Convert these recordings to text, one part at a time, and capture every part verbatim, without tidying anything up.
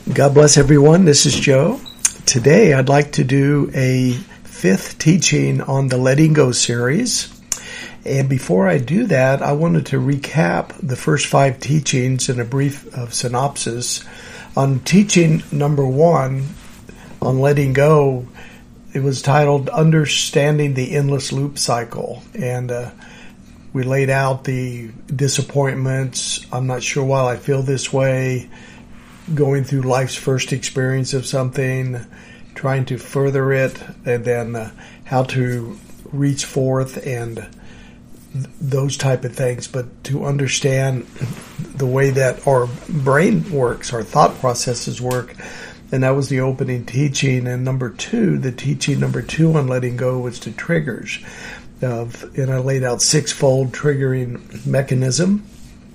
God bless everyone. This is Joe. Today I'd like to do a fifth teaching on the Letting Go series. And before I do that, I wanted to recap the first five teachings in a brief of synopsis. On teaching number one on letting go, it was titled Understanding the Endless Loop Cycle. And uh, we laid out the disappointments. I'm not sure why I feel this way. Going through life's first experience of something, trying to further it, and then uh, how to reach forth and th- those type of things. But to understand the way that our brain works, our thought processes work, and that was the opening teaching. And number two, the teaching number two on letting go was the triggers. Of, and I laid out six-fold triggering mechanism.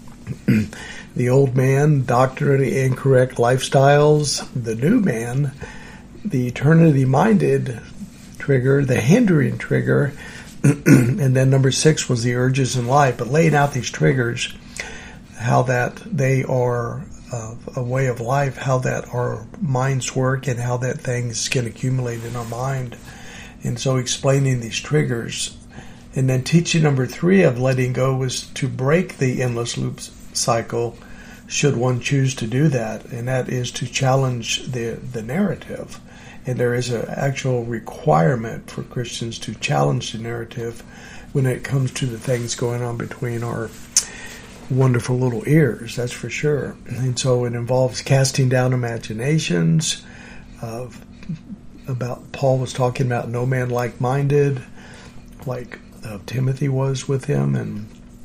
The old man, doctrinally incorrect lifestyles. The new man, the eternity-minded trigger, the hindering trigger. And then number six was the urges in life. But laying out these triggers, how that they are uh, a way of life, how that our minds work, and how that things can accumulate in our mind. And so explaining these triggers. And then teaching number three of letting go was to break the endless loops cycle, should one choose to do that, and that is to challenge the the narrative. And there is an actual requirement for Christians to challenge the narrative when it comes to the things going on between our wonderful little ears, that's for sure. And so it involves casting down imaginations of about Paul was talking about no man like-minded, like uh, Timothy was with him, and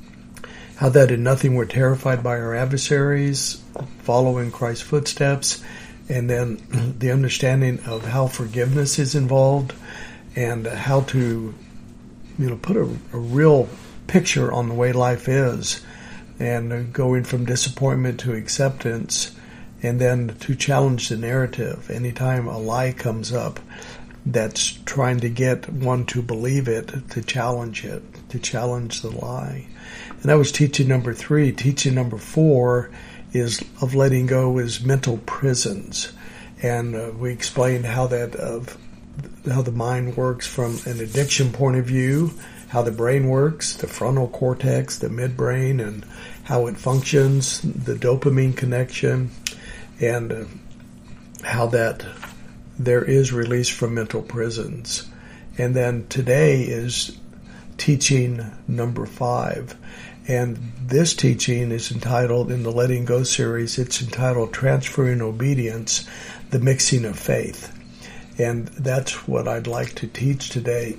how that in nothing we're terrified by our adversaries, following Christ's footsteps, and then the understanding of how forgiveness is involved, and how to, you know, put a, a real picture on the way life is, and going from disappointment to acceptance, and then to challenge the narrative. Anytime a lie comes up that's trying to get one to believe it, to challenge it, to challenge the lie. And that was teaching number three. Teaching number four is of letting go is mental prisons. And uh, we explained how that of how the mind works from an addiction point of view, how the brain works, the frontal cortex, the midbrain, and how it functions, the dopamine connection, and uh, how that there is release from mental prisons. And then today is teaching number five. And this teaching is entitled, in the Letting Go series, it's entitled Transferring Obedience, the Mixing of Faith. And that's what I'd like to teach today.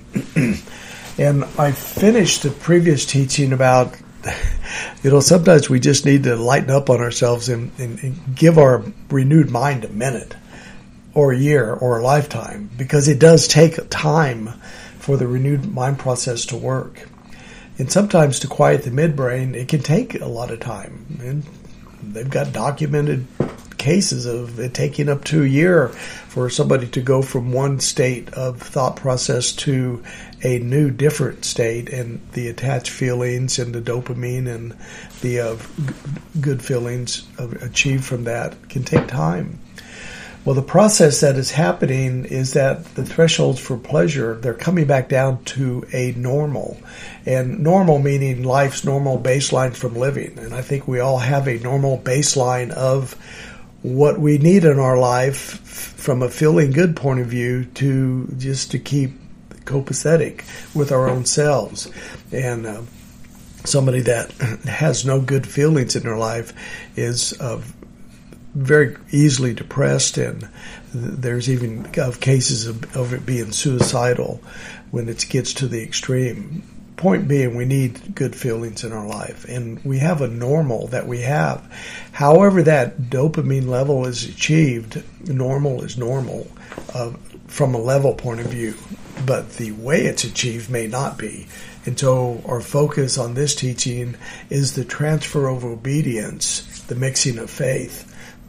And I finished the previous teaching about, you know, sometimes we just need to lighten up on ourselves and, and, and give our renewed mind a minute or a year or a lifetime, because it does take time for the renewed mind process to work. And sometimes to quiet the midbrain, it can take a lot of time. And they've got documented cases of it taking up to a year for somebody to go from one state of thought process to a new, different state, and the attached feelings and the dopamine and the uh, good feelings achieved from that can take time. Well, the process that is happening is that the thresholds for pleasure, they're coming back down to a normal. And normal meaning life's normal baseline from living. And I think we all have a normal baseline of what we need in our life from a feeling good point of view to just to keep copacetic with our own selves. And uh, somebody that has no good feelings in their life is uh, very easily depressed, and there's even of cases of, of it being suicidal when it gets to the extreme. Point being, we need good feelings in our life, and we have a normal that we have. However that dopamine level is achieved, normal is normal uh, from a level point of view, but the way it's achieved may not be. And so our focus on this teaching is the transfer of obedience, the mixing of faith.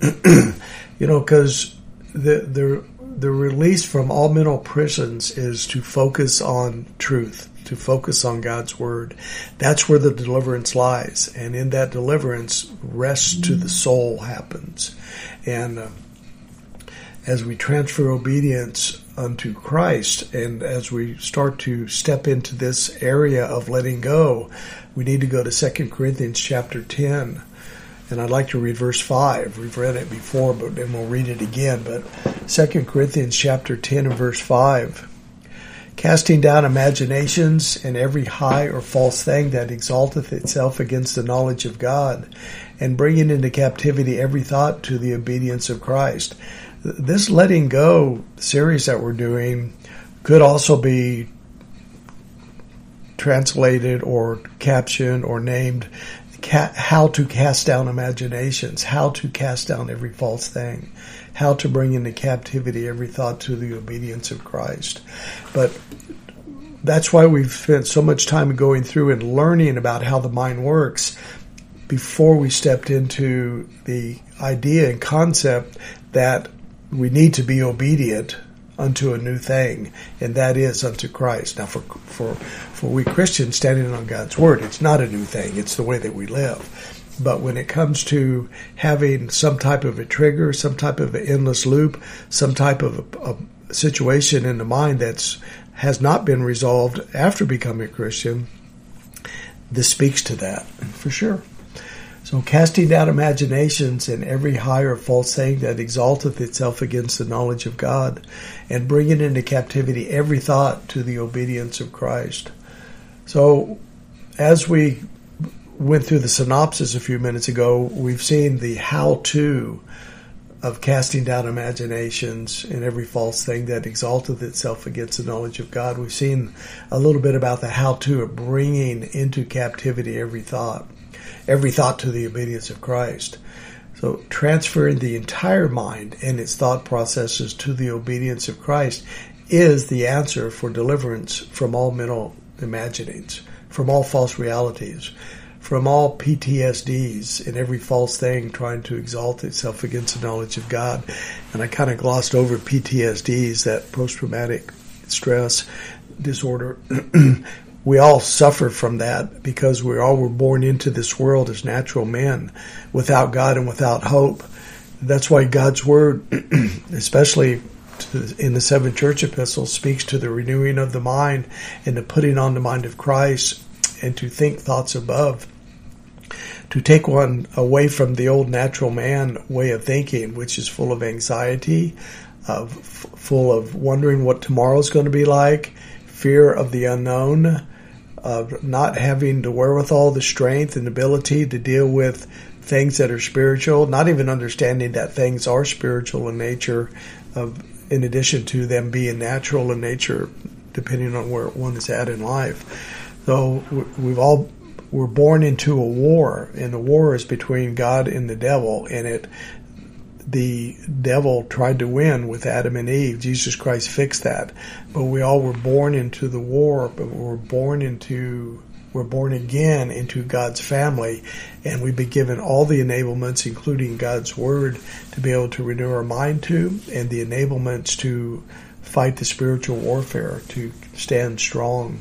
You know, because the the the release from all mental prisons is to focus on truth, to focus on God's Word. That's where the deliverance lies. And in that deliverance, rest to the soul happens. And uh, as we transfer obedience unto Christ, and as we start to step into this area of letting go, we need to go to Second Corinthians chapter ten. And I'd like to read verse five. We've read it before, but then we'll read it again. But Second Corinthians chapter ten and verse five. Casting down imaginations and every high or false thing that exalteth itself against the knowledge of God, and bringing into captivity every thought to the obedience of Christ. This letting go series that we're doing could also be translated or captioned or named how to cast down imaginations, how to cast down every false thing, how to bring into captivity every thought to the obedience of Christ. But that's why we've spent so much time going through and learning about how the mind works before we stepped into the idea and concept that we need to be obedient unto a new thing, and that is unto Christ. Now, for for for we Christians standing on God's Word, it's not a new thing. It's the way that we live. But when it comes to having some type of a trigger, some type of an endless loop, some type of a, a situation in the mind that's has not been resolved after becoming a Christian, this speaks to that for sure. So casting down imaginations and every high or false thing that exalteth itself against the knowledge of God, and bringing into captivity every thought to the obedience of Christ. So as we went through the synopsis a few minutes ago, we've seen the how-to of casting down imaginations and every false thing that exalteth itself against the knowledge of God. We've seen a little bit about the how-to of bringing into captivity every thought. Every thought to the obedience of Christ. So transferring the entire mind and its thought processes to the obedience of Christ is the answer for deliverance from all mental imaginings, from all false realities, from all P T S Ds and every false thing trying to exalt itself against the knowledge of God. And I kind of glossed over P T S Ds, that post-traumatic stress disorder. We all suffer from that because we all were born into this world as natural men without God and without hope. That's why God's Word, especially in the seven church epistles, speaks to the renewing of the mind and the putting on the mind of Christ and to think thoughts above, to take one away from the old natural man way of thinking, which is full of anxiety, uh, f- full of wondering what tomorrow's going to be like, fear of the unknown, of not having the wherewithal, the strength and ability to deal with things that are spiritual, not even understanding that things are spiritual in nature, of, in addition to them being natural in nature, depending on where one is at in life. So we've all, we're born into a war, and the war is between God and the devil, and it the devil tried to win with Adam and Eve. Jesus Christ fixed that. But we all were born into the war, but we were born into, we're born again into God's family, and we've been given all the enablements, including God's Word, to be able to renew our mind to, and the enablements to fight the spiritual warfare, to stand strong.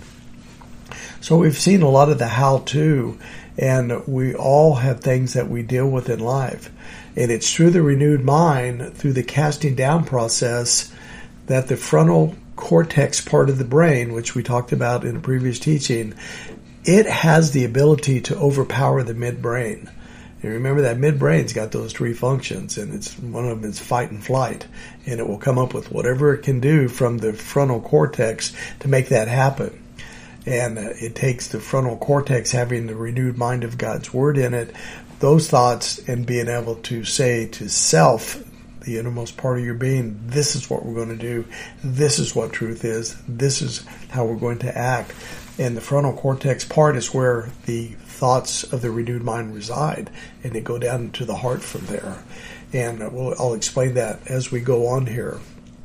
So we've seen a lot of the how-to, and we all have things that we deal with in life. And it's through the renewed mind, through the casting down process, that the frontal cortex part of the brain, which we talked about in a previous teaching, it has the ability to overpower the midbrain. And remember that midbrain's got those three functions, and it's one of them is fight and flight. And it will come up with whatever it can do from the frontal cortex to make that happen. And uh, it takes the frontal cortex having the renewed mind of God's Word in it, those thoughts, and being able to say to self, the innermost part of your being, this is what we're going to do. This is what truth is. This is how we're going to act. And the frontal cortex part is where the thoughts of the renewed mind reside, and they go down into the heart from there. And we'll, I'll explain that as we go on here.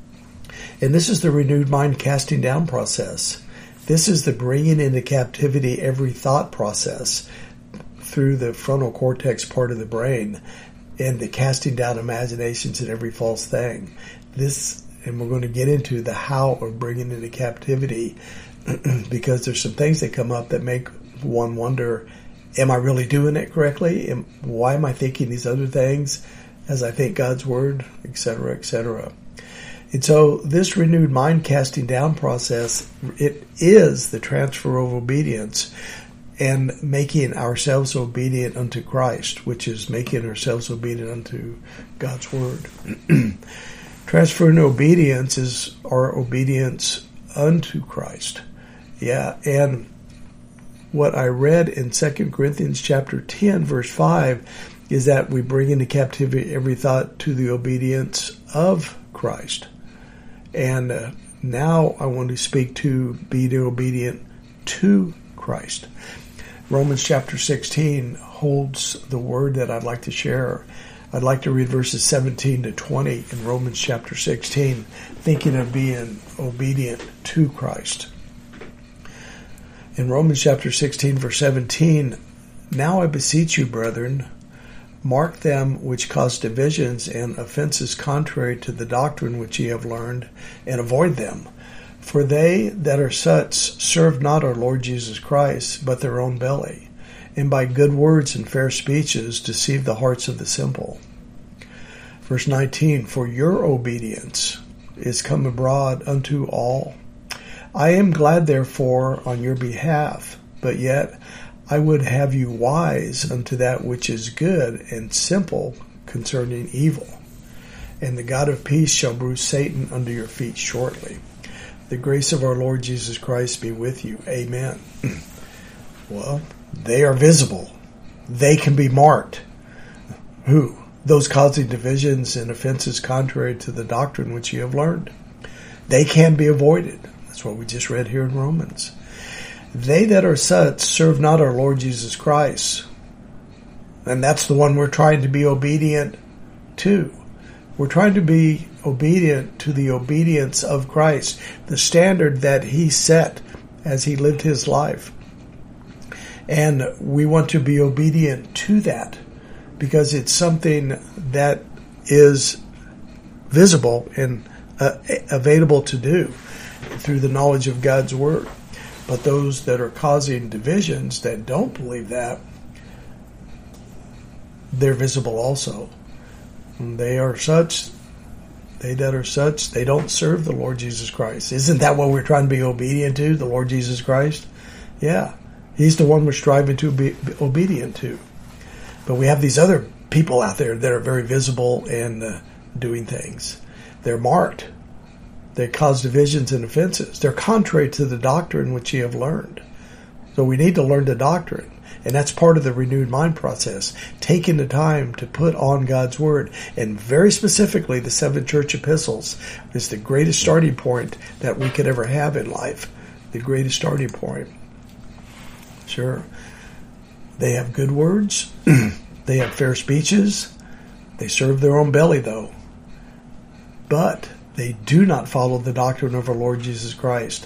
And this is the renewed mind casting down process. This is the bringing into captivity every thought process through the frontal cortex part of the brain, and the casting down imaginations and every false thing. This, and we're going to get into the how of bringing into captivity, because there's some things that come up that make one wonder, am I really doing it correctly? Am, why am I thinking these other things? as I think God's Word, et cetera, et cetera. And so this renewed mind casting down process, it is the transfer of obedience and making ourselves obedient unto Christ, which is making ourselves obedient unto God's Word. Transferring obedience is our obedience unto Christ. Yeah, and what I read in Second Corinthians chapter ten, verse five, is that we bring into captivity every thought to the obedience of Christ. And uh, now I want to speak to being obedient to Christ. Romans chapter sixteen holds the word that I'd like to share. I'd like to read verses seventeen to twenty in Romans chapter sixteen, thinking of being obedient to Christ. In Romans chapter sixteen, verse seventeen, "Now I beseech you, brethren, mark them which cause divisions and offenses contrary to the doctrine which ye have learned, and avoid them. For they that are such serve not our Lord Jesus Christ, but their own belly, and by good words and fair speeches deceive the hearts of the simple." Verse nineteen, "For your obedience is come abroad unto all. I am glad therefore on your behalf, but yet I would have you wise unto that which is good, and simple concerning evil. And the God of peace shall bruise Satan under your feet shortly. The grace of our Lord Jesus Christ be with you. Amen." Well, they are visible. They can be marked. Who? Those causing divisions and offenses contrary to the doctrine which you have learned. They can be avoided. That's what we just read here in Romans. "They that are such serve not our Lord Jesus Christ." And that's the one we're trying to be obedient to. We're trying to be obedient to the obedience of Christ, the standard that he set as he lived his life. And we want to be obedient to that because it's something that is visible and uh, available to do through the knowledge of God's Word. But those that are causing divisions that don't believe that, they're visible also. And they are such, they that are such, they don't serve the Lord Jesus Christ. Isn't that what we're trying to be obedient to, the Lord Jesus Christ? Yeah, he's the one we're striving to be obedient to. But we have these other people out there that are very visible and uh, doing things. They're marked. They cause divisions and offenses. They're contrary to the doctrine which ye have learned. So we need to learn the doctrine. And that's part of the renewed mind process. Taking the time to put on God's Word. And very specifically, the seven church epistles is the greatest starting point that we could ever have in life. The greatest starting point. Sure. They have good words. They have fair speeches. They serve their own belly, though. But they do not follow the doctrine of our Lord Jesus Christ.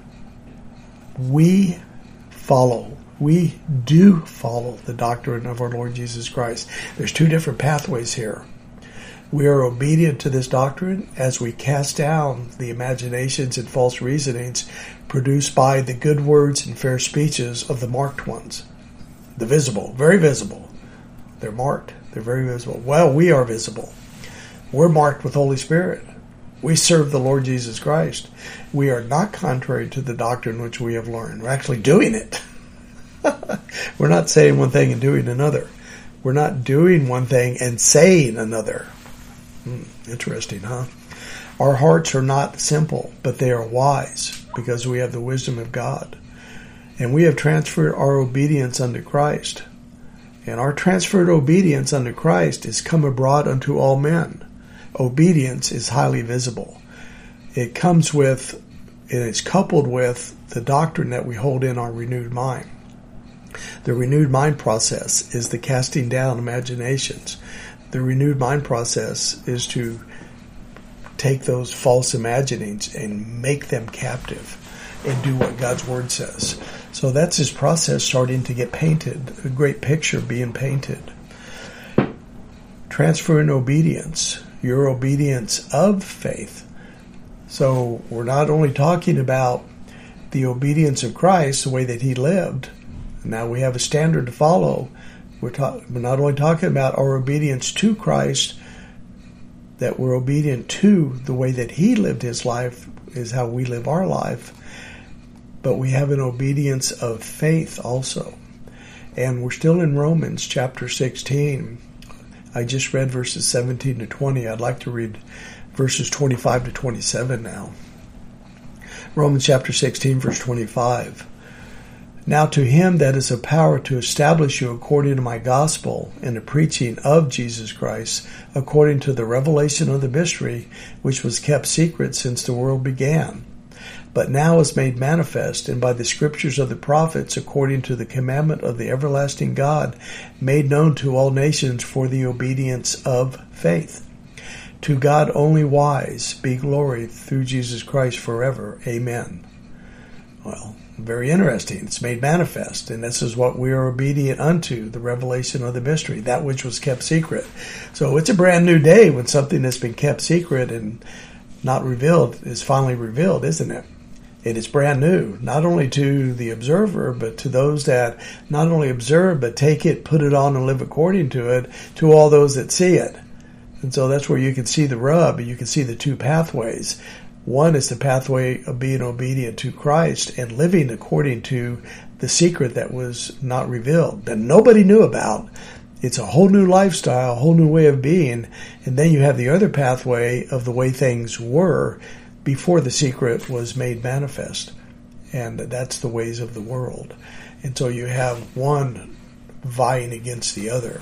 We follow, we do follow the doctrine of our Lord Jesus Christ. There's two different pathways here. We are obedient to this doctrine as we cast down the imaginations and false reasonings produced by the good words and fair speeches of the marked ones. The visible, very visible. They're marked. They're very visible. Well, we are visible. We're marked with Holy Spirit. We serve the Lord Jesus Christ. We are not contrary to the doctrine which we have learned. We're actually doing it. We're not saying one thing and doing another. We're not doing one thing and saying another. Hmm, interesting, huh? Our hearts are not simple, but they are wise because we have the wisdom of God. And we have transferred our obedience unto Christ. And our transferred obedience unto Christ is come abroad unto all men. Obedience is highly visible. It comes with, and it's coupled with the doctrine that we hold in our renewed mind. The renewed mind process is the casting down imaginations. The renewed mind process is to take those false imaginings and make them captive and do what God's Word says. So that's his process starting to get painted, a great picture being painted. Transfer in obedience. Your obedience of faith. So we're not only talking about the obedience of Christ, the way that he lived. Now we have a standard to follow, We're, ta- we're not only talking about our obedience to Christ, that we're obedient to the way that He lived His life is how we live our life, but we have an obedience of faith also. And we're still in Romans chapter sixteen. I just read verses seventeen to twenty. I'd like to read verses twenty-five to twenty-seven now. Romans chapter sixteen, verse twenty-five. Now to Him that is a power to establish you according to my gospel and the preaching of Jesus Christ, according to the revelation of the mystery, which was kept secret since the world began, but now is made manifest, and by the scriptures of the prophets, according to the commandment of the everlasting God, made known to all nations for the obedience of faith. To God only wise be glory through Jesus Christ forever. Amen. Well, very interesting. It's made manifest, and this is what we are obedient unto, the revelation of the mystery, that which was kept secret. So it's a brand new day when something that's been kept secret and not revealed is finally revealed, isn't it? It is brand new, not only to the observer, but to those that not only observe, but take it, put it on, and live according to it, to all those that see it. And so that's where you can see the rub, you can see the two pathways. One is the pathway of being obedient to Christ and living according to the secret that was not revealed, that nobody knew about. It's a whole new lifestyle, a whole new way of being. And then you have the other pathway of the way things were before the secret was made manifest. And that's the ways of the world. And so you have one vying against the other.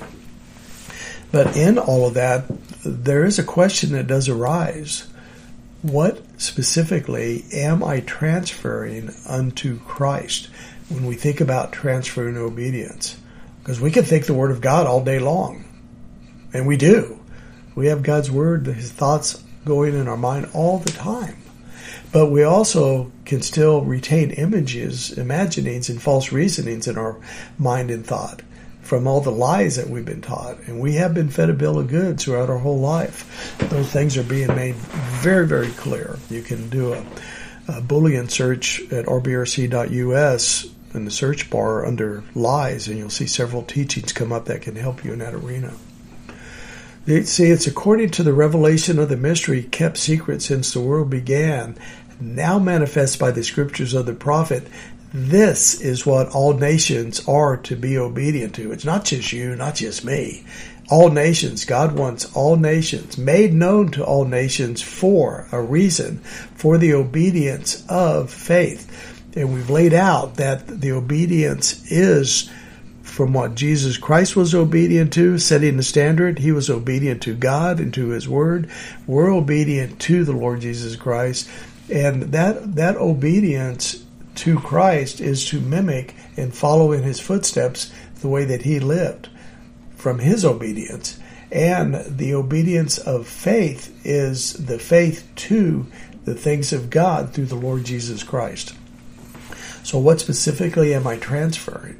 But in all of that, there is a question that does arise. What specifically am I transferring unto Christ when we think about transferring obedience? Because we can think the Word of God all day long. And we do. We have God's Word, His thoughts going in our mind all the time. But we also can still retain images, imaginings, and false reasonings in our mind and thought from all the lies that we've been taught. And we have been fed a bill of goods throughout our whole life. Those things are being made very, very clear. You can do a, a Boolean search at r b r c dot u s in the search bar under lies, and you'll see several teachings come up that can help you in that arena. See, it's according to the revelation of the mystery kept secret since the world began, now manifest by the scriptures of the prophet. This is what all nations are to be obedient to. It's not just you, not just me. All nations. God wants all nations, made known to all nations for a reason, for the obedience of faith. And we've laid out that the obedience is from what Jesus Christ was obedient to, setting the standard. He was obedient to God and to His Word. We're obedient to the Lord Jesus Christ. And that that obedience to Christ is to mimic and follow in His footsteps the way that He lived from His obedience. And the obedience of faith is the faith to the things of God through the Lord Jesus Christ. So what specifically am I transferring?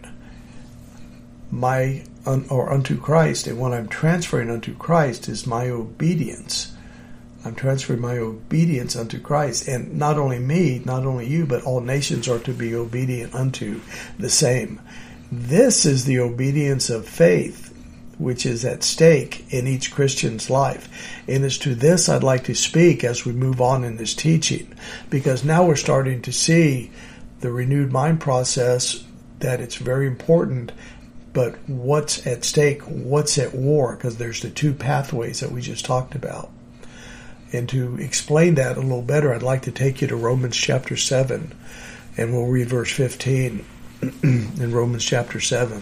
My, or unto Christ, and what I'm transferring unto Christ is my obedience. I'm transferring my obedience unto Christ. And not only me, not only you, but all nations are to be obedient unto the same. This is the obedience of faith, which is at stake in each Christian's life. And it's to this I'd like to speak as we move on in this teaching, because now we're starting to see the renewed mind process, that it's very important. But what's at stake, what's at war, because there's the two pathways that we just talked about. And to explain that a little better, I'd like to take you to Romans chapter seven, and we'll read verse fifteen in Romans chapter seven.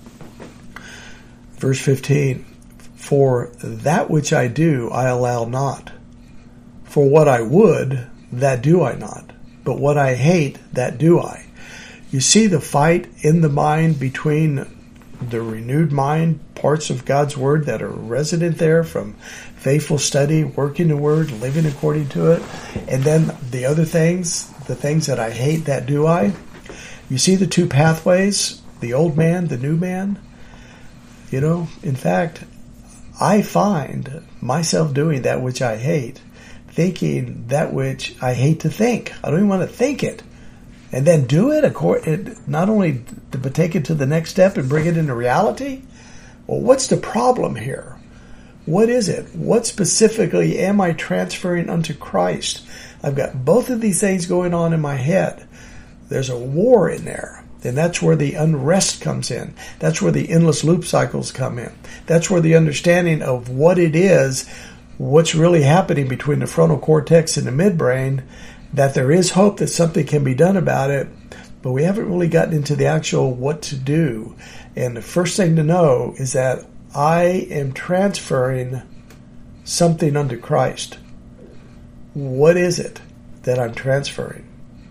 Verse fifteen, for that which I do, I allow not. For what I would, that do I not. But what I hate, that do I. You see the fight in the mind between the renewed mind, parts of God's Word that are resident there from faithful study, working the Word, living according to it, and then the other things, the things that I hate, that do I. You see the two pathways, the old man, the new man. You know, in fact, I find myself doing that which I hate, thinking that which I hate to think. I don't even want to think it. and then do it, according, not only to take it to the next step and bring it into reality? Well, what's the problem here? What is it? What specifically am I transferring unto Christ? I've got both of these things going on in my head. There's a war in there. And that's where the unrest comes in. That's where the endless loop cycles come in. That's where the understanding of what it is, what's really happening between the frontal cortex and the midbrain, that there is hope that something can be done about it, but we haven't really gotten into the actual what to do. And the first thing to know is that I am transferring something unto Christ. What is it that I'm transferring?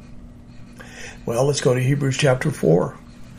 Well, let's go to Hebrews chapter four.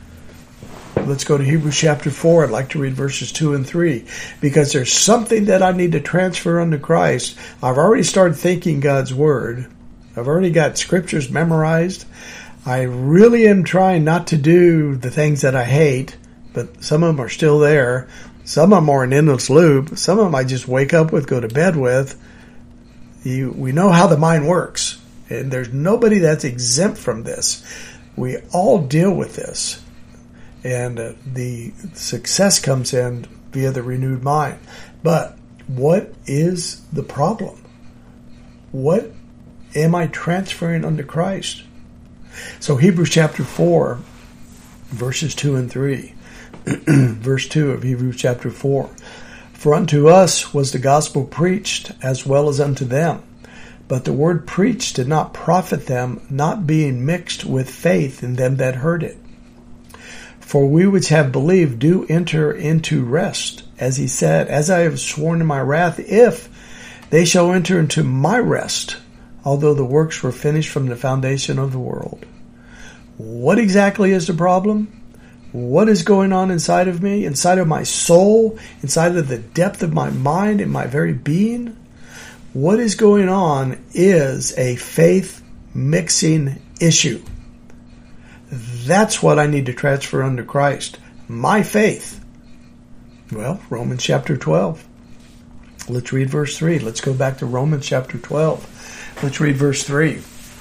Let's go to Hebrews chapter four. I'd like to read verses two and three, because there's something that I need to transfer unto Christ. I've already started thinking God's Word. I've already got scriptures memorized. I really am trying not to do the things that I hate, but some of them are still there. Some of them are an endless loop. Some of them I just wake up with, go to bed with. You, we know how the mind works, and there's nobody that's exempt from this. We all deal with this, and uh, the success comes in via the renewed mind. But what is the problem? What am I transferring unto Christ? So Hebrews chapter four, verses two and three. Verse two of Hebrews chapter four. For unto us was the gospel preached as well as unto them. But the word preached did not profit them, not being mixed with faith in them that heard it. For we which have believed do enter into rest, as he said, as I have sworn in my wrath, if they shall enter into my rest, although the works were finished from the foundation of the world. What exactly is the problem? What is going on inside of me, inside of my soul, inside of the depth of my mind and my very being? What is going on is a faith mixing issue. That's what I need to transfer unto Christ. My faith. Well, Romans chapter twelve. Let's read verse three. Let's go back to Romans chapter twelve. Let's read verse three.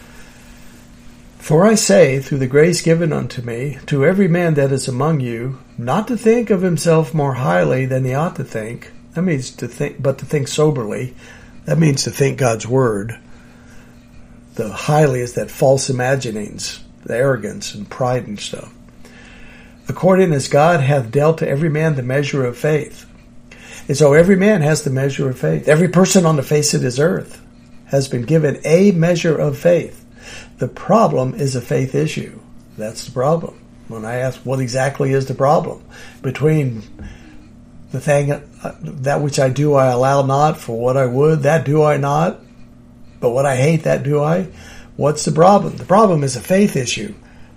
For I say, through the grace given unto me, to every man that is among you, not to think of himself more highly than he ought to think. That means to think, but to think soberly. That means to think God's word. The highly is that false imaginings, the arrogance and pride and stuff. According as God hath dealt to every man the measure of faith. And so every man has the measure of faith. Every person on the face of this earth has been given a measure of faith. The problem is a faith issue. That's the problem. When I ask what exactly is the problem between the thing, uh, that which I do I allow not, for what I would, that do I not, but what I hate, that do I. What's the problem? The problem is a faith issue.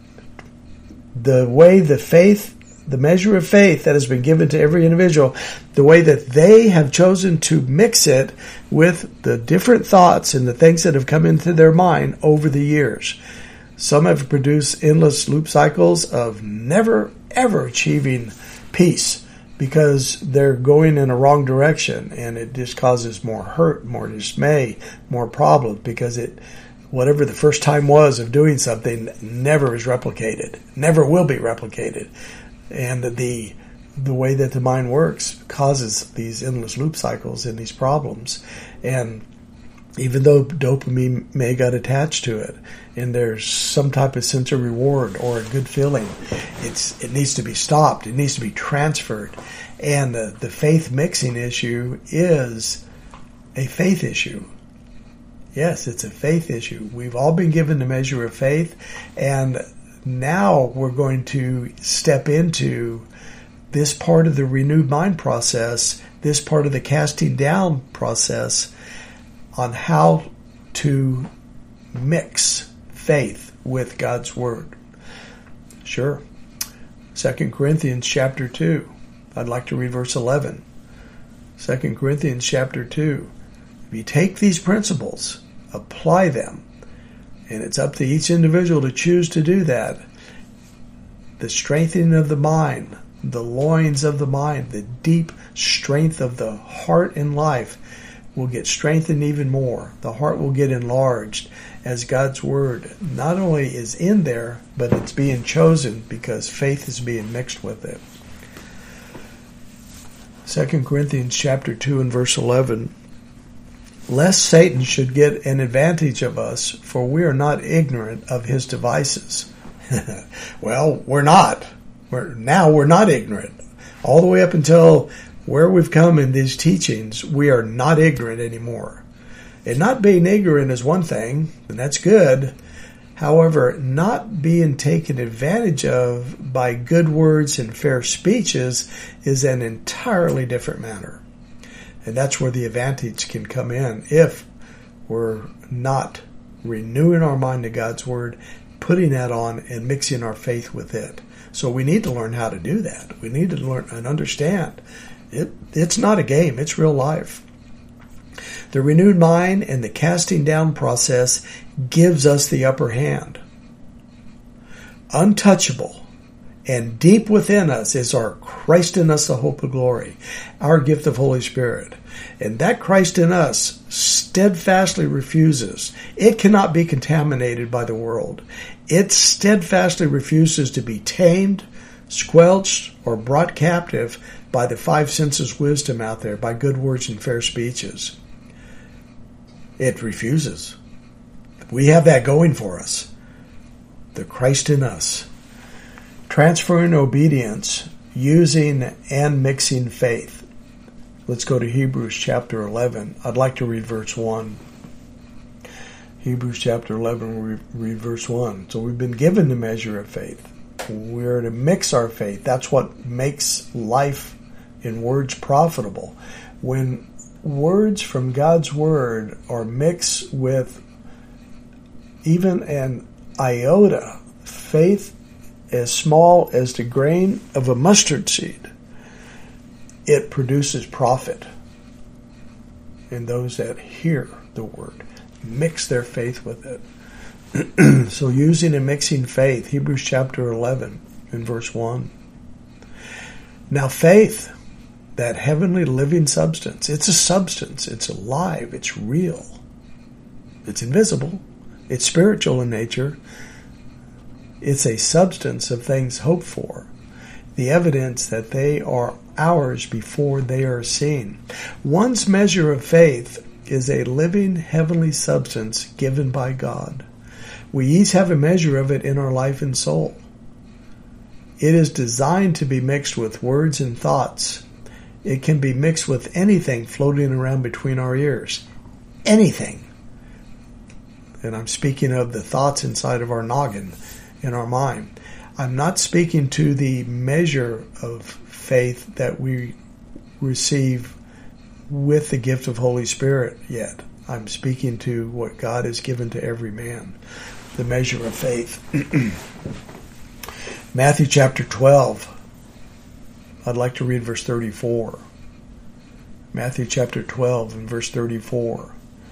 The way the faith, the measure of faith that has been given to every individual, the way that they have chosen to mix it with the different thoughts and the things that have come into their mind over the years. Some have produced endless loop cycles of never, ever achieving peace because they're going in a wrong direction, and it just causes more hurt, more dismay, more problems, because it, whatever the first time was of doing something never is replicated, never will be replicated. And the the way that the mind works causes these endless loop cycles and these problems. And even though dopamine may got attached to it, and there's some type of sense of reward or a good feeling, it's it needs to be stopped. It needs to be transferred. And the, the faith mixing issue is a faith issue. Yes, it's a faith issue. We've all been given the measure of faith, and now we're going to step into this part of the renewed mind process, this part of the casting down process, on how to mix faith with God's Word. Sure. Second Corinthians chapter two. I'd like to read verse eleven. Second Corinthians chapter two. If you take these principles, apply them, and it's up to each individual to choose to do that. The strengthening of the mind, the loins of the mind, the deep strength of the heart and life will get strengthened even more. The heart will get enlarged as God's Word not only is in there, but it's being chosen because faith is being mixed with it. Second Corinthians chapter two and verse eleven. Lest Satan should get an advantage of us, for we are not ignorant of his devices. Well, we're not. We're, now we're not ignorant. All the way up until where we've come in these teachings, we are not ignorant anymore. And not being ignorant is one thing, and that's good. However, not being taken advantage of by good words and fair speeches is an entirely different matter. And that's where the advantage can come in if we're not renewing our mind to God's Word, putting that on and mixing our faith with it. So we need to learn how to do that. We need to learn and understand. It, it's not a game. It's real life. The renewed mind and the casting down process gives us the upper hand. Untouchable and deep within us is our Christ in us, the hope of glory, our gift of Holy Spirit. And that Christ in us steadfastly refuses. It cannot be contaminated by the world. It steadfastly refuses to be tamed, squelched, or brought captive by the five senses wisdom out there, by good words and fair speeches. It refuses. We have that going for us. The Christ in us. Transferring obedience, using and mixing faith. Let's go to Hebrews chapter eleven. I'd like to read verse one. Hebrews chapter eleven, read verse one. So we've been given the measure of faith. We're to mix our faith. That's what makes life in words profitable. When words from God's Word are mixed with even an iota, faith as small as the grain of a mustard seed, it produces profit in those that hear the Word, mix their faith with it. So using and mixing faith, Hebrews chapter eleven and verse one. Now faith, that heavenly living substance, it's a substance, it's alive, it's real, it's invisible, it's spiritual in nature, it's a substance of things hoped for, the evidence that they are ours before they are seen. One's measure of faith is a living heavenly substance given by God. We each have a measure of it in our life and soul. It is designed to be mixed with words and thoughts. It can be mixed with anything floating around between our ears. Anything. And I'm speaking of the thoughts inside of our noggin, in our mind. I'm not speaking to the measure of faith that we receive with the gift of Holy Spirit yet. I'm speaking to what God has given to every man, the measure of faith. Matthew chapter twelve. I'd like to read verse thirty-four. Matthew chapter twelve and verse thirty-four.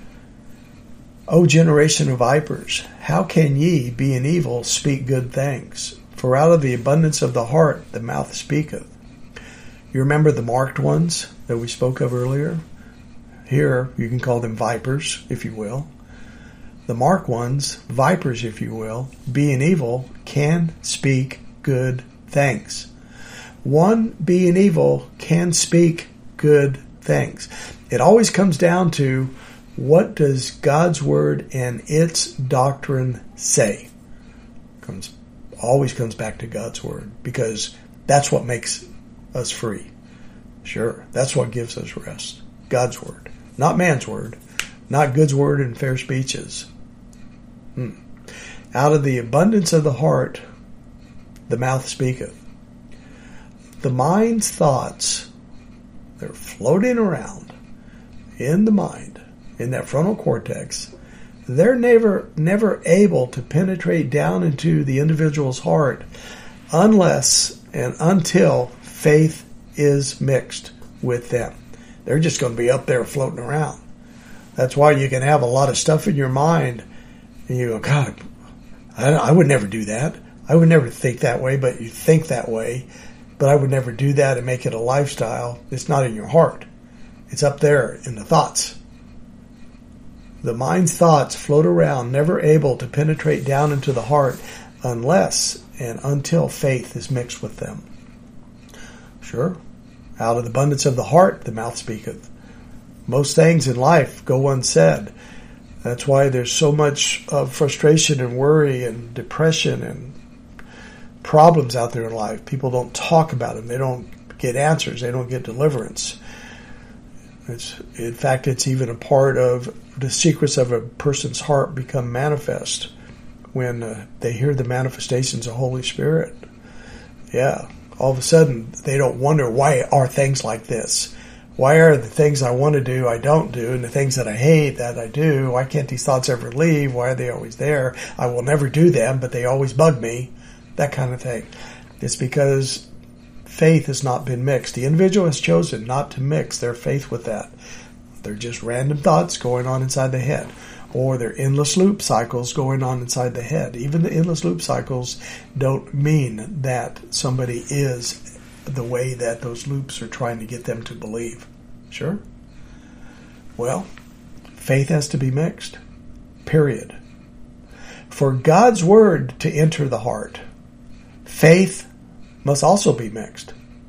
O generation of vipers, how can ye, being evil, speak good things? For out of the abundance of the heart the mouth speaketh. You remember the marked ones that we spoke of earlier? Here, you can call them vipers, if you will. The marked ones, vipers, if you will, being evil, can speak good things. One being evil can speak good things. It always comes down to, what does God's Word and its doctrine say? Comes always comes back to God's Word, because that's what makes us free. Sure, that's what gives us rest. God's Word, not man's word, not God's word and fair speeches. Hmm. Out of the abundance of the heart, the mouth speaketh. The mind's thoughts, they're floating around in the mind, in that frontal cortex. They're never, never able to penetrate down into the individual's heart unless and until faith is mixed with them. They're just going to be up there floating around. That's why you can have a lot of stuff in your mind and you go, God, I, I would never do that. I would never think that way, but you think that way. But I would never do that and make it a lifestyle. It's not in your heart. It's up there in the thoughts. The mind's thoughts float around, never able to penetrate down into the heart unless and until faith is mixed with them. Sure, out of the abundance of the heart the mouth speaketh. Most things in life go unsaid. That's why there's so much uh, frustration and worry and depression and problems out there in life. People don't talk about them. They don't get answers. They don't get deliverance. It's, in fact, it's even a part of the secrets of a person's heart become manifest when uh, they hear the manifestations of Holy Spirit. Yeah, all of a sudden they don't wonder, why are things like this? Why are the things I want to do I don't do, and the things that I hate that I do? Why can't these thoughts ever leave? Why are they always there? I will never do them, but they always bug me. That kind of thing. It's because faith has not been mixed. The individual has chosen not to mix their faith with that. They're just random thoughts going on inside the head, or they're endless loop cycles going on inside the head. Even the endless loop cycles don't mean that somebody is the way that those loops are trying to get them to believe. Sure? Well, faith has to be mixed. Period. For God's word to enter the heart, faith must also be mixed.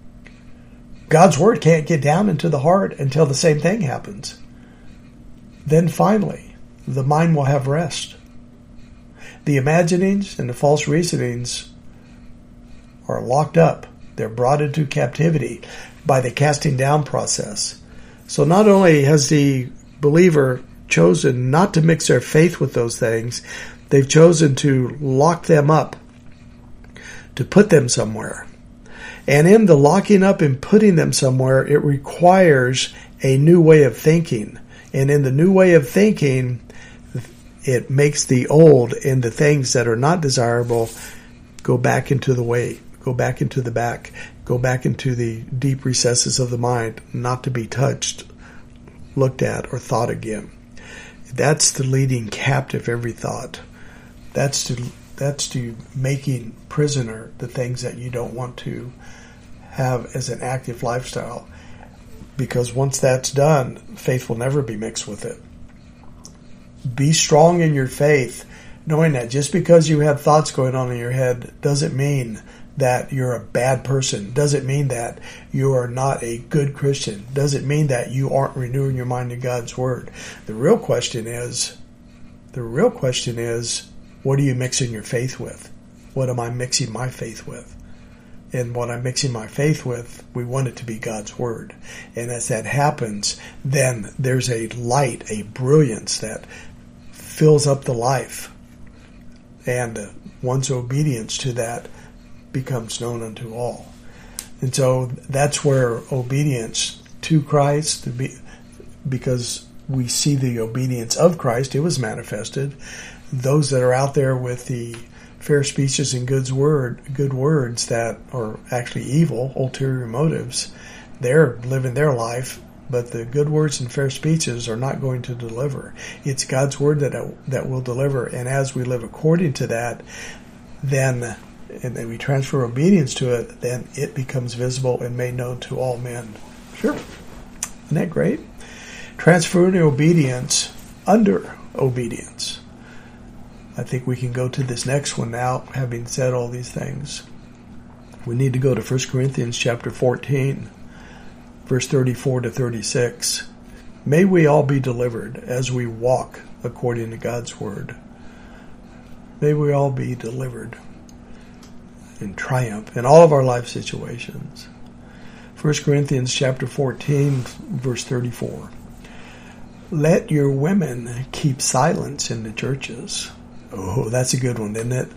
God's word can't get down into the heart until the same thing happens. Then finally, the mind will have rest. The imaginings and the false reasonings are locked up. They're brought into captivity by the casting down process. So not only has the believer chosen not to mix their faith with those things, they've chosen to lock them up, to put them somewhere. And in the locking up and putting them somewhere, it requires a new way of thinking. And in the new way of thinking, it makes the old and the things that are not desirable go back into the way, go back into the back, go back into the deep recesses of the mind, not to be touched, looked at, or thought again. That's the leading captive every thought. That's to that's to making prisoner the things that you don't want to have as an active lifestyle. Because once that's done, faith will never be mixed with it. Be strong in your faith, knowing that just because you have thoughts going on in your head doesn't mean that you're a bad person, doesn't mean that you are not a good Christian, doesn't mean that you aren't renewing your mind to God's word. The real question is, the real question is, what are you mixing your faith with? What am I mixing my faith with? And what I'm mixing my faith with, we want it to be God's word. And as that happens, then there's a light, a brilliance that fills up the life. And one's obedience to that becomes known unto all. And so that's where obedience to Christ, because we see the obedience of Christ, it was manifested. Those that are out there with the fair speeches and good word, good words that are actually evil, ulterior motives, they're living their life, but the good words and fair speeches are not going to deliver. It's God's word that that will deliver, and as we live according to that, then and then we transfer obedience to it, then it becomes visible and made known to all men. Sure. Isn't that great? Transferring obedience under obedience. I think we can go to this next one now, having said all these things. We need to go to First Corinthians chapter fourteen, verse thirty-four to thirty-six. May we all be delivered as we walk according to God's word. May we all be delivered in triumph in all of our life situations. First Corinthians chapter fourteen, verse thirty-four. Let your women keep silence in the churches. Oh, that's a good one, isn't it?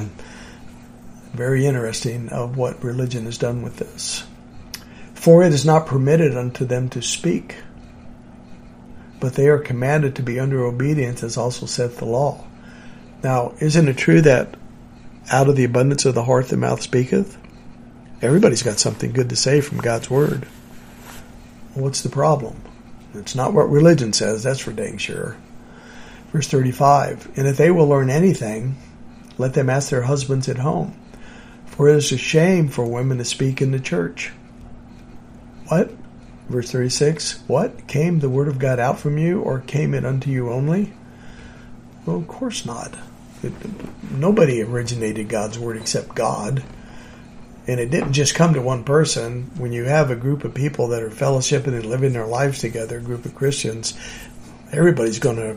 Very interesting of what religion has done with this. For it is not permitted unto them to speak, but they are commanded to be under obedience, as also saith the law. Now, isn't it true that out of the abundance of the heart the mouth speaketh? Everybody's got something good to say from God's word. What's the problem? It's not what religion says, that's for dang sure. Verse thirty-five, and if they will learn anything, let them ask their husbands at home, for it is a shame for women to speak in the church. What? Verse thirty-six, what? Came the word of God out from you, or came it unto you only? Well, of course not. It, nobody originated God's word except God. And it didn't just come to one person. When you have a group of people that are fellowshipping and living their lives together, a group of Christians, everybody's going to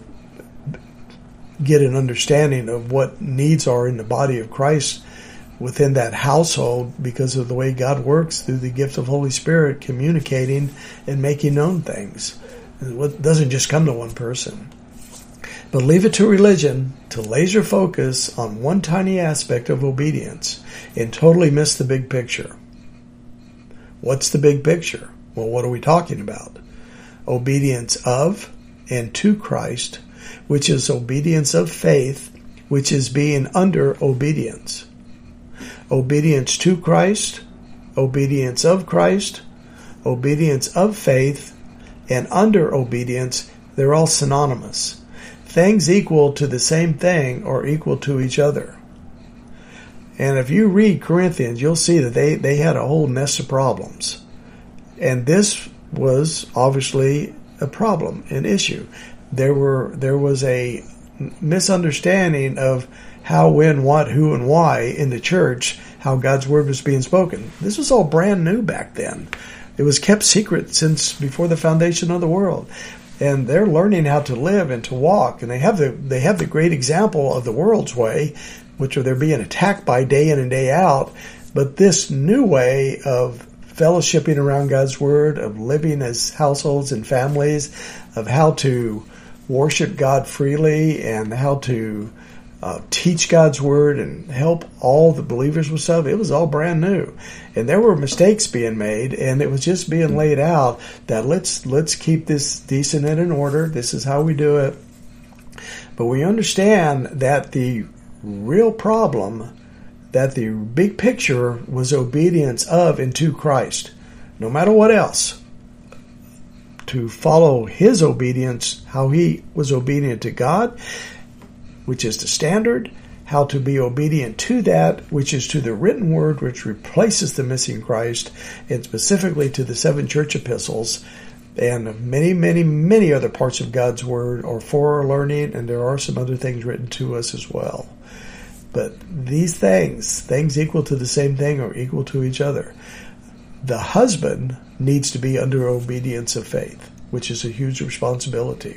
get an understanding of what needs are in the body of Christ within that household because of the way God works through the gift of Holy Spirit, communicating and making known things. It doesn't just come to one person. But leave it to religion to laser focus on one tiny aspect of obedience and totally miss the big picture. What's the big picture? Well, what are we talking about? Obedience of and to Christ, which is obedience of faith, which is being under obedience. Obedience to Christ, obedience of Christ, obedience of faith, and under obedience, they're all synonymous. Things equal to the same thing or equal to each other. And if you read Corinthians, you'll see that they, they had a whole nest of problems. And this was obviously a problem, an issue. There were there was a misunderstanding of how, when, what, who, and why in the church, how God's word was being spoken. This was all brand new back then. It was kept secret since before the foundation of the world. And they're learning how to live and to walk. And they have the they have the great example of the world's way, which are they're being attacked by day in and day out. But this new way of fellowshipping around God's word, of living as households and families, of how to worship God freely and how to uh, teach God's word and help all the believers with stuff. It was all brand new. And there were mistakes being made, and it was just being laid out that let's let's keep this decent and in order. This is how we do it. But we understand that the real problem, that the big picture was obedience of and to Christ, no matter what else. To follow his obedience, how he was obedient to God, which is the standard, how to be obedient to that, which is to the written word, which replaces the missing Christ, and specifically to the seven church epistles, and many, many, many other parts of God's word are for our learning, and there are some other things written to us as well. But these things, things equal to the same thing, are equal to each other. The husband needs to be under obedience of faith, which is a huge responsibility.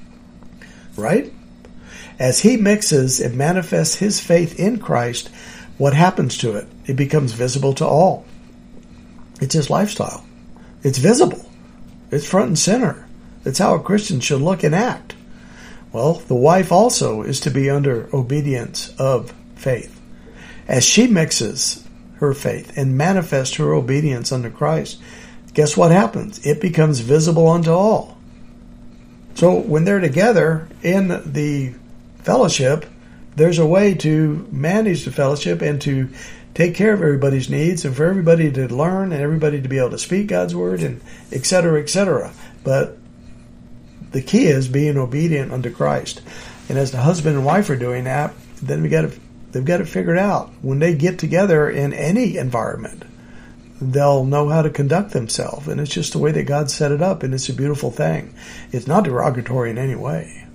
Right? As he mixes and manifests his faith in Christ, what happens to it? It becomes visible to all. It's his lifestyle. It's visible. It's front and center. It's how a Christian should look and act. Well, the wife also is to be under obedience of faith. As she mixes her faith and manifests her obedience unto Christ, guess what happens? It becomes visible unto all. So when they're together in the fellowship, there's a way to manage the fellowship and to take care of everybody's needs and for everybody to learn and everybody to be able to speak God's word and et cetera, et cetera. But the key is being obedient unto Christ. And as the husband and wife are doing that, then we got to they've got it figured out. When they get together in any environment, they'll know how to conduct themselves. And it's just the way that God set it up, and it's a beautiful thing. It's not derogatory in any way.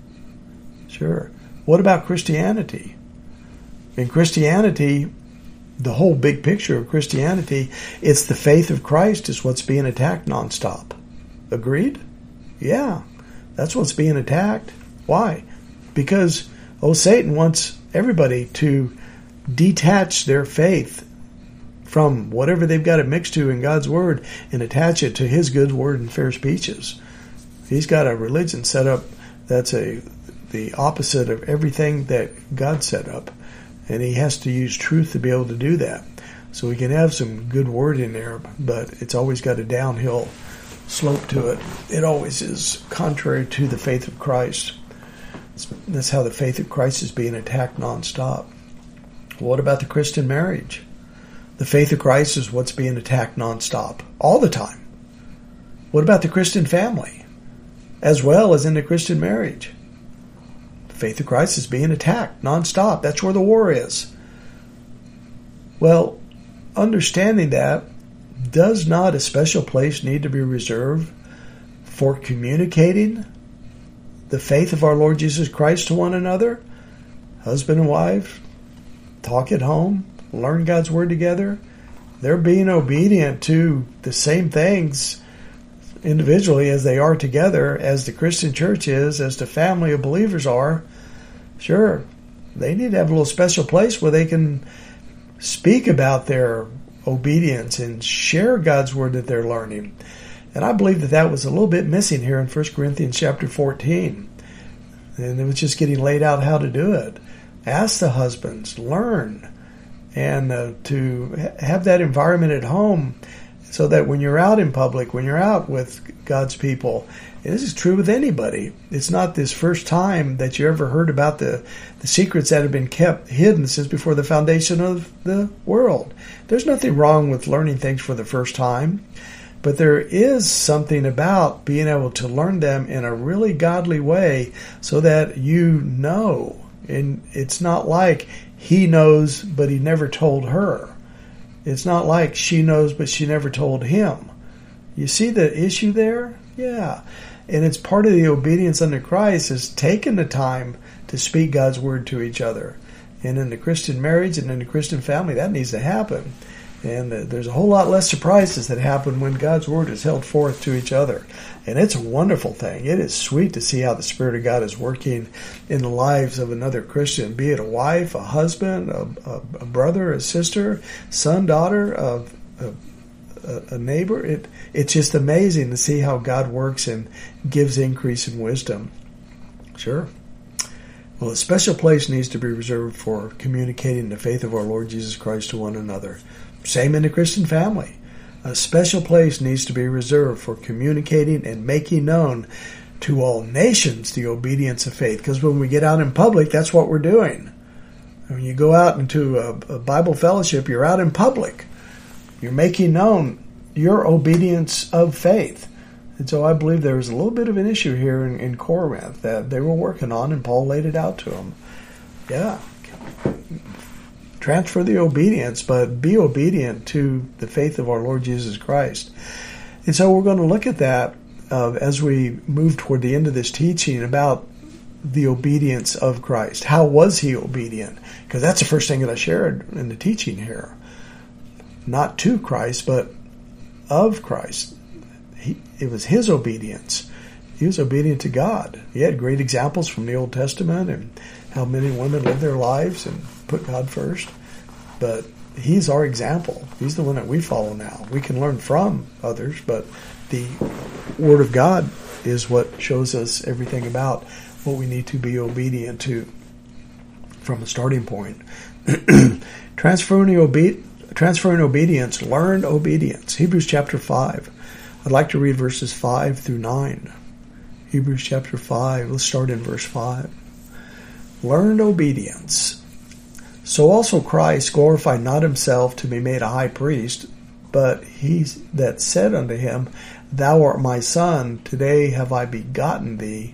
Sure. What about Christianity? In Christianity, the whole big picture of Christianity, it's the faith of Christ is what's being attacked nonstop. Agreed? Yeah. That's what's being attacked. Why? Because, oh, Satan wants everybody to detach their faith from whatever they've got it mixed to in God's word and attach it to his good word and fair speeches. He's got a religion set up that's a the opposite of everything that God set up. And he has to use truth to be able to do that. So we can have some good word in there, but it's always got a downhill slope to it. It always is contrary to the faith of Christ. That's how the faith of Christ is being attacked nonstop. What about the Christian marriage? The faith of Christ is what's being attacked nonstop, all the time. What about the Christian family, as well as in the Christian marriage? The faith of Christ is being attacked nonstop. That's where the war is. Well, understanding that, does not a special place need to be reserved for communicating the faith of our Lord Jesus Christ to one another? Husband and wife, talk at home, learn God's Word together. They're being obedient to the same things individually as they are together, as the Christian church is, as the family of believers are. Sure, they need to have a little special place where they can speak about their obedience and share God's Word that they're learning. And I believe that that was a little bit missing here in First Corinthians chapter fourteen. And it was just getting laid out how to do it. Ask the husbands, learn, and uh, to ha- have that environment at home so that when you're out in public, when you're out with God's people, and this is true with anybody. It's not this first time that you ever heard about the, the secrets that have been kept hidden since before the foundation of the world. There's nothing wrong with learning things for the first time, but there is something about being able to learn them in a really godly way so that you know. And it's not like he knows, but he never told her. It's not like she knows, but she never told him. You see the issue there? Yeah. And it's part of the obedience under Christ is taking the time to speak God's Word to each other. And in the Christian marriage and in the Christian family, that needs to happen. And there's a whole lot less surprises that happen when God's Word is held forth to each other. And it's a wonderful thing. It is sweet to see how the Spirit of God is working in the lives of another Christian, be it a wife, a husband, a, a, a brother, a sister, son, daughter, a, a, a neighbor. It, it's just amazing to see how God works and gives increase in wisdom. Sure. Well, a special place needs to be reserved for communicating the faith of our Lord Jesus Christ to one another. Same in the Christian family. A special place needs to be reserved for communicating and making known to all nations the obedience of faith. Because when we get out in public, that's what we're doing. When you go out into a, a Bible fellowship, you're out in public. You're making known your obedience of faith. And so I believe there was a little bit of an issue here in, in Corinth that they were working on, and Paul laid it out to them. Yeah. Transfer the obedience, but be obedient to the faith of our Lord Jesus Christ. And so we're going to look at that uh, as we move toward the end of this teaching about the obedience of Christ. How was he obedient? Because that's the first thing that I shared in the teaching here. Not to Christ, but of Christ. He, it was his obedience. He was obedient to God. He had great examples from the Old Testament and how men and women live their lives and put God first. But he's our example. He's the one that we follow now. We can learn from others, but the Word of God is what shows us everything about what we need to be obedient to from a starting point. Transferring, obe- transferring obedience, learn obedience. Hebrews chapter five. I'd like to read verses five through nine. Hebrews chapter five. Let's start in verse five. Learn obedience. So also Christ glorified not himself to be made a high priest, but he that said unto him, Thou art my son, today have I begotten thee.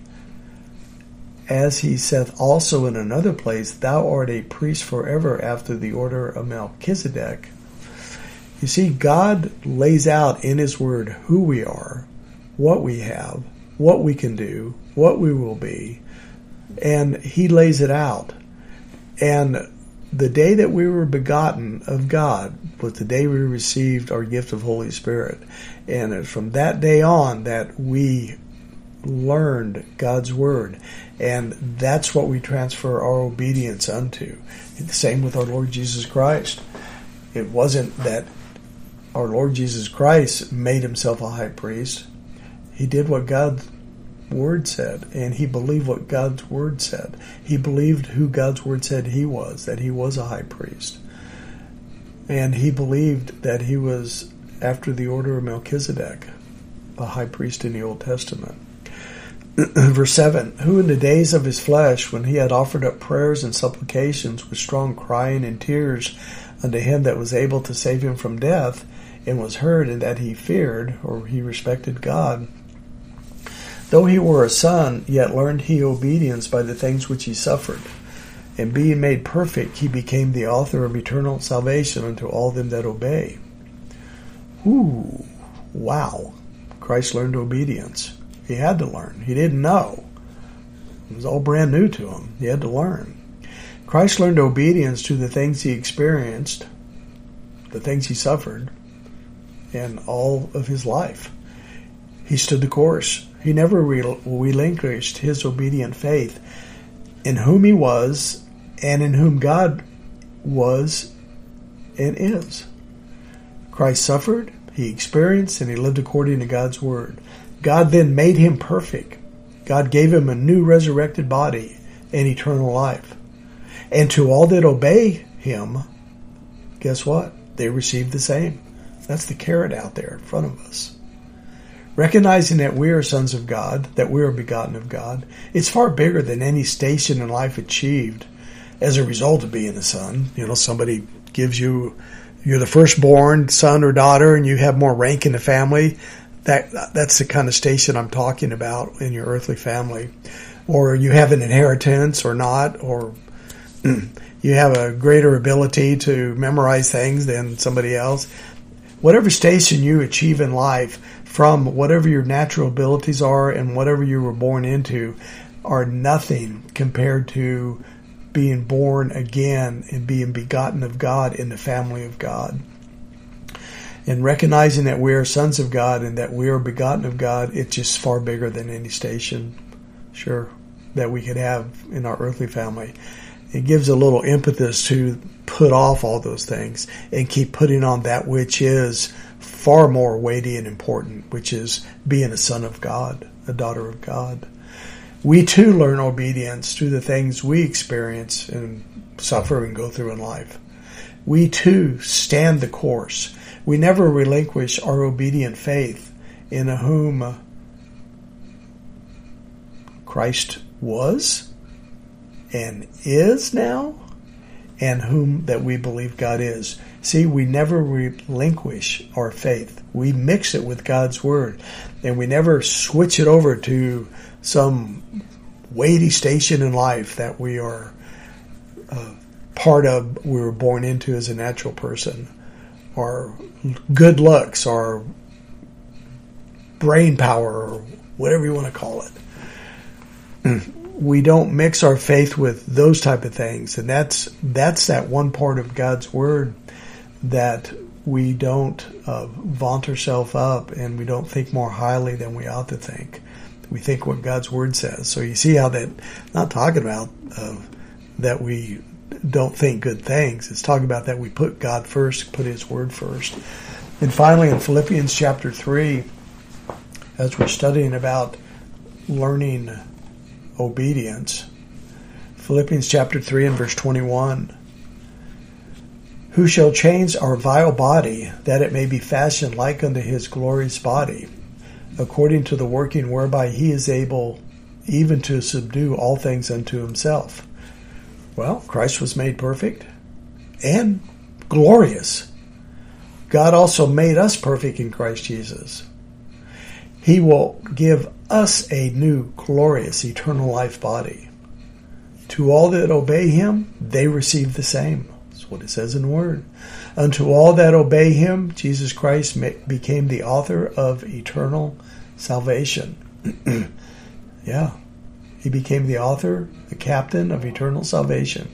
As he saith also in another place, Thou art a priest forever after the order of Melchizedek. You see, God lays out in his word who we are, what we have, what we can do, what we will be, and he lays it out. And the day that we were begotten of God was the day we received our gift of Holy Spirit. And from that day on that we learned God's Word. And that's what we transfer our obedience unto. The same with our Lord Jesus Christ. It wasn't that our Lord Jesus Christ made himself a high priest. He did what God's Word said, and he believed what God's Word said. He believed who God's Word said he was, that he was a high priest. And he believed that he was, after the order of Melchizedek, a high priest in the Old Testament. Verse seven, who in the days of his flesh, when he had offered up prayers and supplications with strong crying and tears unto him that was able to save him from death, and was heard, and that he feared, or he respected God, though he were a son, yet learned he obedience by the things which he suffered. And being made perfect, he became the author of eternal salvation unto all them that obey. Ooh, wow. Christ learned obedience. He had to learn. He didn't know. It was all brand new to him. He had to learn. Christ learned obedience to the things he experienced, the things he suffered, and all of his life. He stood the course. He never relinquished his obedient faith in whom he was and in whom God was and is. Christ suffered, he experienced, and he lived according to God's word. God then made him perfect. God gave him a new resurrected body and eternal life. And to all that obey him, guess what? They receive the same. That's the carrot out there in front of us. Recognizing that we are sons of God, that we are begotten of God, it's far bigger than any station in life achieved as a result of being a son. You know, somebody gives you, you're the firstborn son or daughter, and you have more rank in the family. That that's the kind of station I'm talking about in your earthly family. Or you have an inheritance or not, or you have a greater ability to memorize things than somebody else. Whatever station you achieve in life, from whatever your natural abilities are and whatever you were born into, are nothing compared to being born again and being begotten of God in the family of God. And recognizing that we are sons of God and that we are begotten of God, it's just far bigger than any station, sure, that we could have in our earthly family. It gives a little impetus to put off all those things and keep putting on that which is far more weighty and important, which is being a son of God, a daughter of God. We too learn obedience through the things we experience and suffer and go through in life. We too stand the course. We never relinquish our obedient faith in whom Christ was and is now, and whom that we believe God is. See, we never relinquish our faith. We mix it with God's word, and we never switch it over to some weighty station in life that we are uh, part of, we were born into as a natural person, or good looks, or brain power, or whatever you want to call it. We don't mix our faith with those type of things. And that's that's that one part of God's word that we don't uh, vaunt ourselves up, and we don't think more highly than we ought to think. We think what God's word says. So you see how that, not talking about uh, that we don't think good things. It's talking about that we put God first, put his word first. And finally, in Philippians chapter three, as we're studying about learning obedience, Philippians chapter three and verse twenty-one, who shall change our vile body, that it may be fashioned like unto his glorious body, according to the working whereby he is able even to subdue all things unto himself. Well, Christ was made perfect and glorious. God also made us perfect in Christ Jesus. He will give us a new, glorious, eternal life body. To all that obey him, they receive the same. That's what it says in the Word. Unto all that obey him, Jesus Christ became the author of eternal salvation. Yeah. He became the author, the captain of eternal salvation.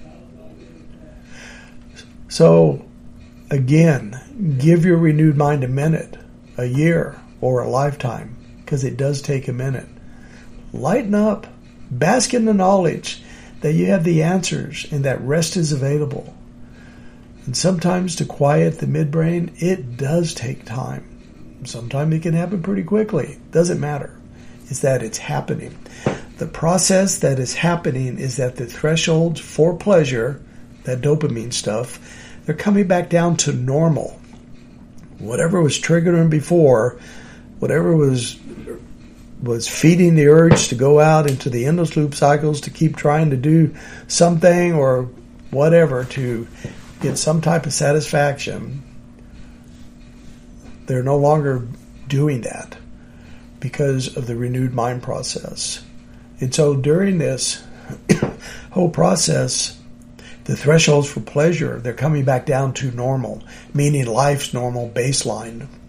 So, again, give your renewed mind a minute, a year, or a lifetime, because it does take a minute. Lighten up. Bask in the knowledge that you have the answers and that rest is available. And sometimes to quiet the midbrain, it does take time. Sometimes it can happen pretty quickly. Doesn't matter. It's that it's happening. The process that is happening is that the thresholds for pleasure, that dopamine stuff, they're coming back down to normal. Whatever was triggering before, whatever was was feeding the urge to go out into the endless loop cycles to keep trying to do something or whatever to get some type of satisfaction, they're no longer doing that because of the renewed mind process. And so during this whole process, the thresholds for pleasure, they're coming back down to normal, meaning life's normal baseline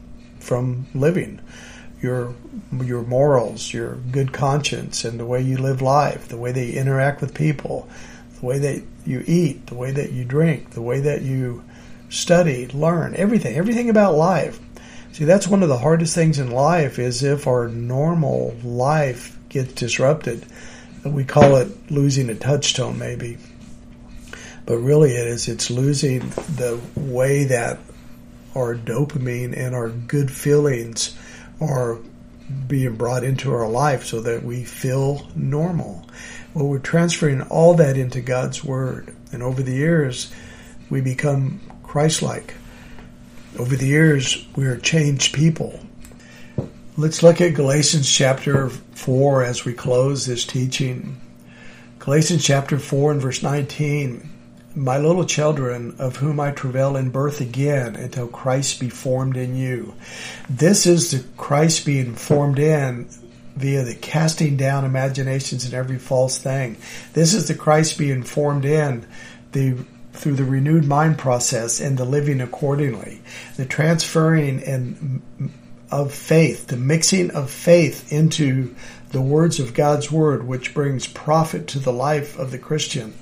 from living. Your your morals, your good conscience, and the way you live life, the way that you interact with people, the way that you eat, the way that you drink, the way that you study, learn, everything, everything about life. See, that's one of the hardest things in life, is if our normal life gets disrupted. We call it losing a touchstone, maybe. But really it is, it's losing the way that our dopamine and our good feelings are being brought into our life so that we feel normal. Well, we're transferring all that into God's Word. And over the years, we become Christ-like. Over the years, we are changed people. Let's look at Galatians chapter four as we close this teaching. Galatians chapter four and verse nineteen. My little children, of whom I travail in birth again until Christ be formed in you. This is the Christ being formed in via the casting down imaginations and every false thing. This is the Christ being formed in the through the renewed mind process and the living accordingly. The transferring and of faith, the mixing of faith into the words of God's Word, which brings profit to the life of the Christian.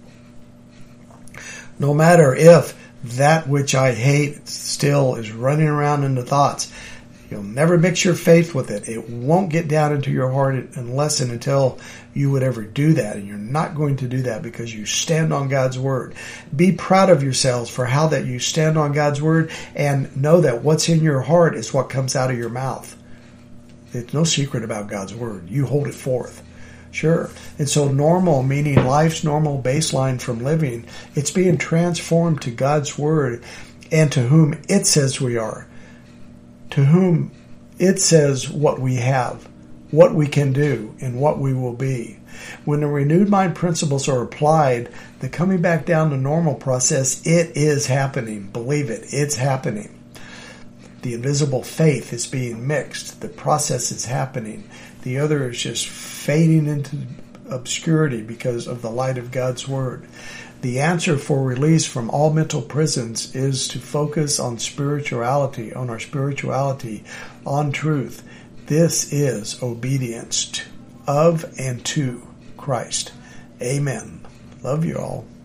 No matter if that which I hate still is running around in the thoughts, you'll never mix your faith with it. It won't get down into your heart unless and until you would ever do that. And you're not going to do that because you stand on God's Word. Be proud of yourselves for how that you stand on God's Word, and know that what's in your heart is what comes out of your mouth. It's no secret about God's Word. You hold it forth. Sure. And so normal, meaning life's normal baseline from living, it's being transformed to God's Word and to whom it says we are. To whom it says what we have, what we can do, and what we will be. When the renewed mind principles are applied, the coming back down to normal process, it is happening. Believe it, it's happening. The invisible faith is being mixed. The process is happening. The other is just fading into obscurity because of the light of God's Word. The answer for release from all mental prisons is to focus on spirituality, on our spirituality, on truth. This is obedience to, of and to Christ. Amen. Love you all.